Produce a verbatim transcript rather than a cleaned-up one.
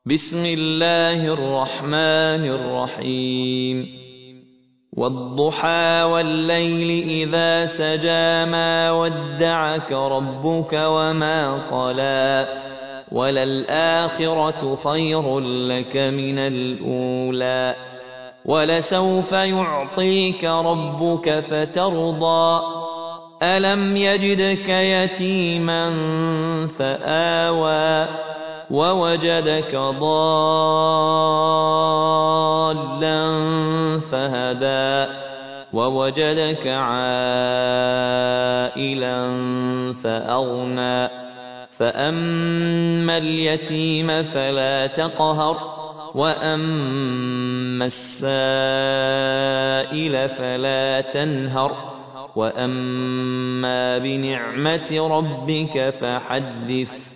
بسم الله الرحمن الرحيم والضحى والليل إذا سجى ما ودعك ربك وما قلى وللآخرة خير لك من الأولى ولسوف يعطيك ربك فترضى ألم يجدك يتيما فآوى ووجدك ضالا فهدى ووجدك عائلا فأغنى فأما اليتيم فلا تقهر وأما السائل فلا تنهر وأما بنعمة ربك فحدث